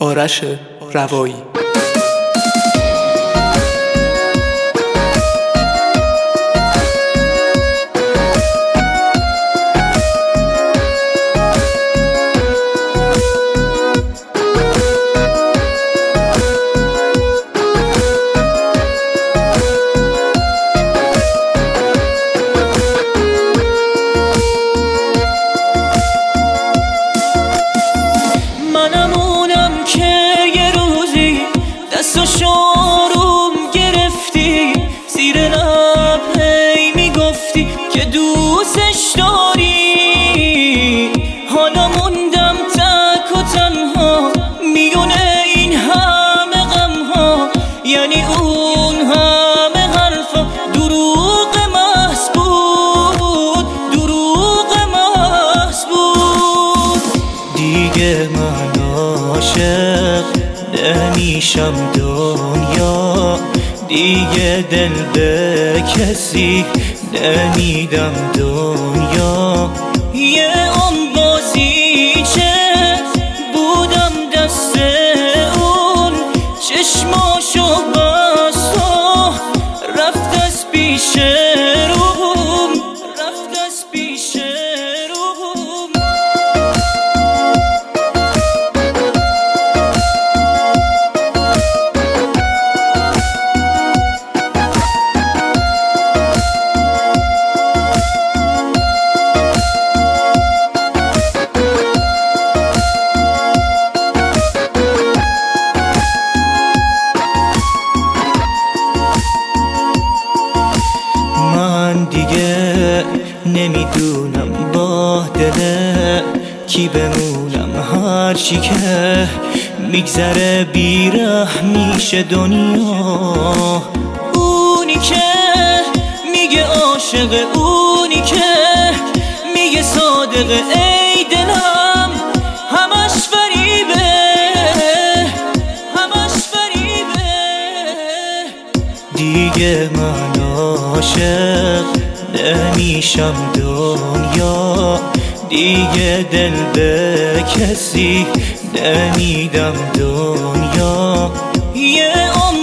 آرش روایی. شاروم گرفتی زیر لب هی میگفتی که دوستش داری، حالا موندم تک و تنها میونه این همه غم ها، یعنی اون همه حرفا دروغ محض بود، دروغ محض بود. دیگه من عاشق نمیشم دنیا، دیگه دل به کسی نمیدم دنیا. یه اون بازیچه بودم دست اون، چشماشو بست و رفت از پیش روم، رفت از پیش روم. دیگه نمیدونم با دل کی بمونم، هر چی که میگذره بیره میشه دنیا. اونی که میگه عاشق، اونی که میگه صادق، ای دلم همش فریبه، همش فریبه. دیگه من عاشق نمیشم دنیا، دیگه دل به کسی نمیدم دنیا. یه